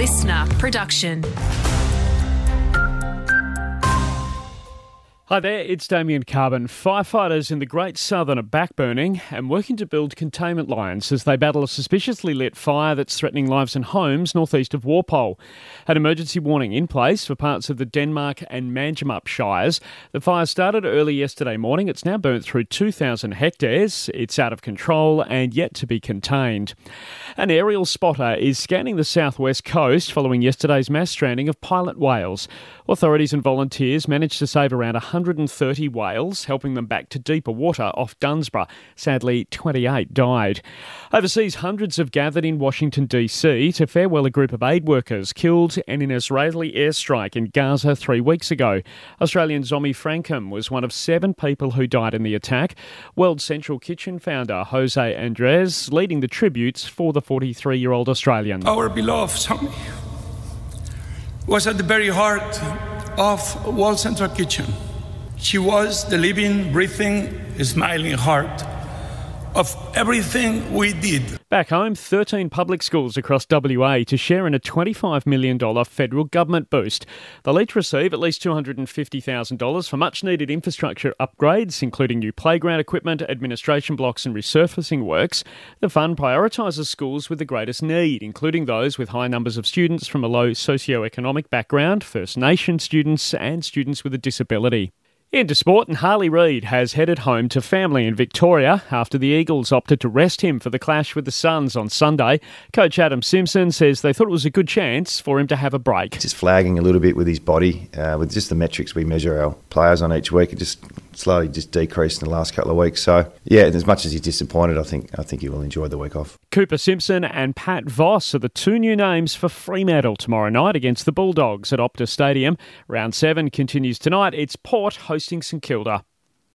listener production. Hi there, it's Damien Carbon. Firefighters in the Great Southern are backburning and working to build containment lines as they battle a suspiciously lit fire that's threatening lives and homes northeast of Walpole. An emergency warning in place for parts of the Denmark and Manjimup Shires. The fire started early yesterday morning. It's now burnt through 2,000 hectares. It's out of control and yet to be contained. An aerial spotter is scanning the southwest coast following yesterday's mass stranding of pilot whales. Authorities and volunteers managed to save around 130 whales, helping them back to deeper water off Dunsborough. Sadly, 28 died. Overseas, hundreds have gathered in Washington, D.C. to farewell a group of aid workers killed in an Israeli airstrike in Gaza 3 weeks ago. Australian Zomi Frankham was one of 7 people who died in the attack. World Central Kitchen founder Jose Andres leading the tributes for the 43-year-old Australian. Our beloved Zomi was at the very heart of World Central Kitchen. She was the living, breathing, smiling heart of everything we did. Back home, 13 public schools across WA to share in a $25 million federal government boost. They'll each receive at least $250,000 for much-needed infrastructure upgrades, including new playground equipment, administration blocks and resurfacing works. The fund prioritises schools with the greatest need, including those with high numbers of students from a low socio-economic background, First Nation students and students with a disability. Into sport, and Harley Reid has headed home to family in Victoria after the Eagles opted to rest him for the clash with the Suns on Sunday. Coach Adam Simpson says they thought it was a good chance for him to have a break. Just flagging a little bit with his body, with just the metrics we measure our players on each week, it just slowly just decreased in the last couple of weeks. So, yeah, as much as he's disappointed, I think he will enjoy the week off. Cooper Simpson and Pat Voss are the 2 new names for Fremantle tomorrow night against the Bulldogs at Optus Stadium. Round 7 continues tonight. It's Port hosting St Kilda.